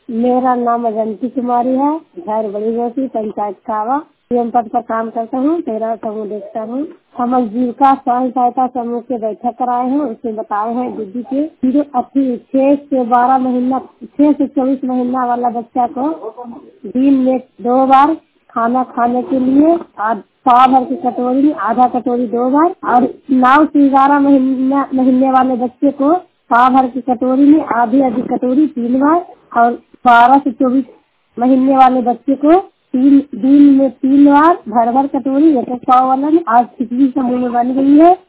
मेरा नाम अजंती कुमारी है। घर बड़ी गोसी, पंचायत कावा। पीएम पद पर काम करता हूँ। 13 समूह देखता हूँ। हम जीविका स्वयं सहायता समूह के बैठक कराए हैं। उसमें बताए हैं दीदी के 6 से 12 महीना 6 से 24 महीना वाला बच्चा को दिन में 2 बार खाना खाने के लिए पाव भर की कटोरी में आधा कटोरी 2 बार, और 9 से 11 महीने वाले बच्चे को पाव भर की कटोरी में आधी कटोरी 3 बार, और 12 से 24 महीने वाले बच्चे को दिन में 3 बार भर भर कटोरी एक पाव वाला में। आज खिचड़ी समूह में बन गई है।